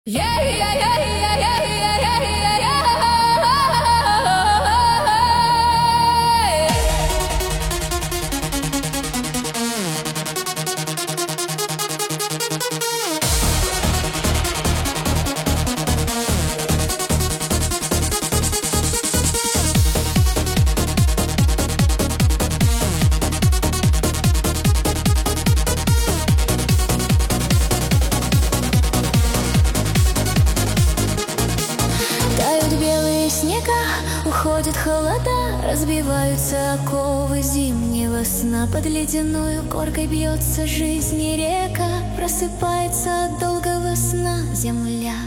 Yeah, yeah, yeah, yeah, yeah, yeah, yeah, yeah, yeah. Тают белые снега, уходят холода, разбиваются оковы зимнего сна. Под ледяную коркой бьется жизнь и река, просыпается от долгого сна земля.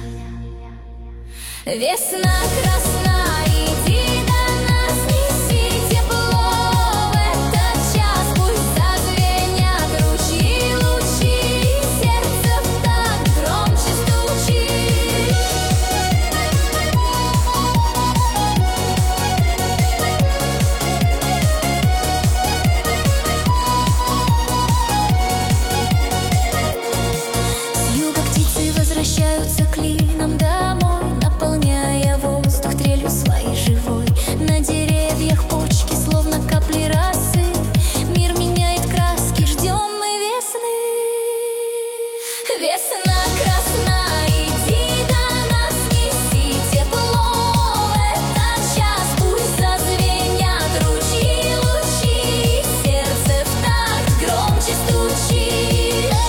Весна красна, иди до нас, неси тепло в этот час. Пусть зазвенят ручьи, лучи, и сердце в такт громче стучит. С юга птицы возвращаются клином домой, наполняя воздух трелью своей живой. На деревьях почки, словно капли росы, мир меняет краски, ждем мы весны. Весна красна, иди до нас, неси тепло в этот час. Пусть зазвенят ручьи, лучи, и сердце в такт громче стучит.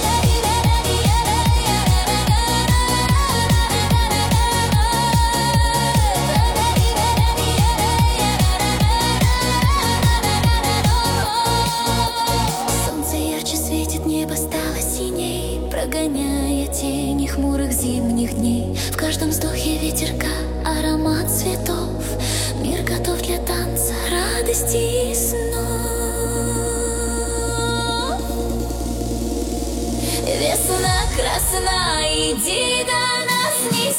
Солнце ярче светит, небо стало синей, прогоняя тени хмурых зимних дней. В каждом вздохе ветерка аромат цветов. Мир готов для танца, радости и снов. Весна красна, иди до нас, неси